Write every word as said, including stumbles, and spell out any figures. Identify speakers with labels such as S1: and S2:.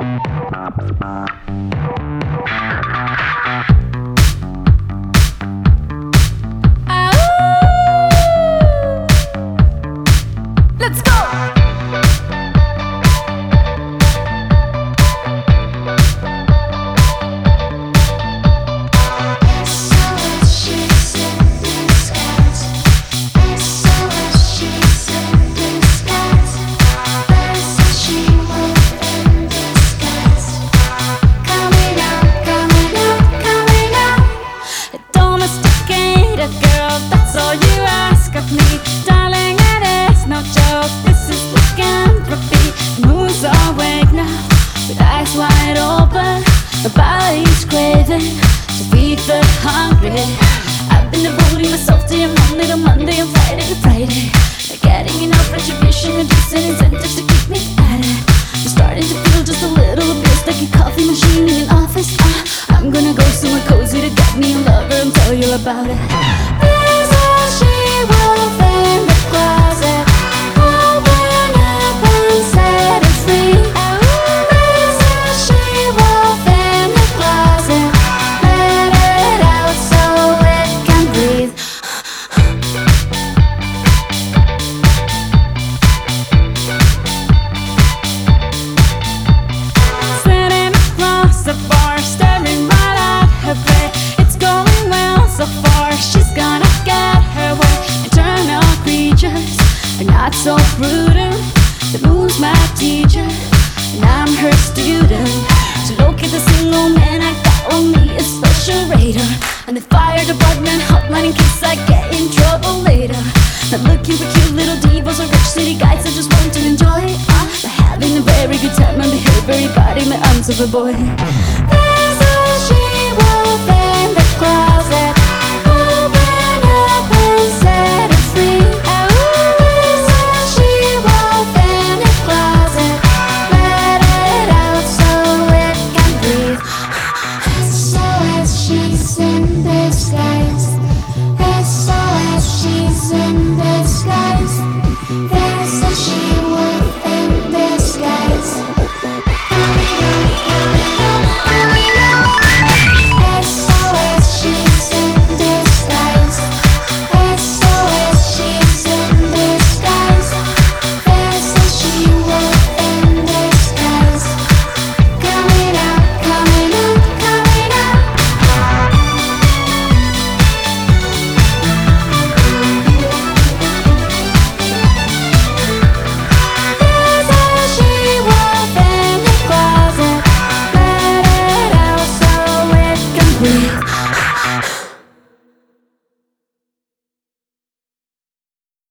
S1: Let's go! Girl, that's all you ask of me, darling. It is no joke. This is lycanthropy. The moon's awake now, with eyes wide open. My body's craving to feed the hungry. I've been devoting myself to you Monday to Monday and Friday to Friday. Not getting enough retribution and decent incentives to keep me at it. I'm starting to feel just a little abused, like a coffee machine in an office. uh, I'm gonna go somewhere cozy to get me a lover and tell you about it. There's a she-wolf in the closet. Open up and set it free. There's a she-wolf in the closet. Let it out so it can breathe. Sitting across the bar, staring right at her plate. It's going well so far, she's gonna get her way. Eternal creatures are not so prudent. The moon's my teacher and I'm her student. To locate the single man I got on me, a special radar and the fire department hotline in case I get in trouble later. Not looking for cute little divas or rich city guys, I just want to enjoy uh, by having a very good time and behave very body in the arms of a boy. There's a she-wolf in the closet. Open up and set it free. There's a she-wolf in the closet. Let it out so it can breathe. S O S, she's in disguise. S O S, she's in disguise. There's a she-wolf in disguise. S O S, she's in disguise. S O S, she's in disguise. There's a she-wolf in disguise. Coming out, coming out, coming out. There's a she-wolf in the closet. Let it out so it can breathe.